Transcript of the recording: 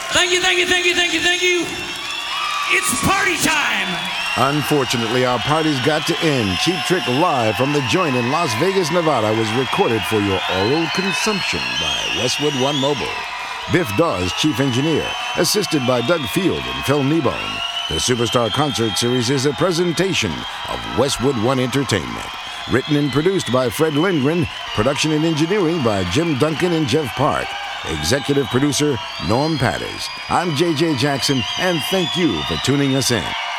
Thank you, thank you, thank you, thank you, thank you. It's party time. Unfortunately, our party's got to end. Cheap Trick Live from the joint in Las Vegas, Nevada was recorded for your oral consumption by Westwood One Mobile. Biff Dawes, chief engineer, assisted by Doug Field and Phil Kneebone. The Superstar Concert Series is a presentation of Westwood One Entertainment. Written and produced by Fred Lindgren. Production and engineering by Jim Duncan and Jeff Park. Executive producer Norm Patters. I'm J.J. Jackson, and thank you for tuning us in.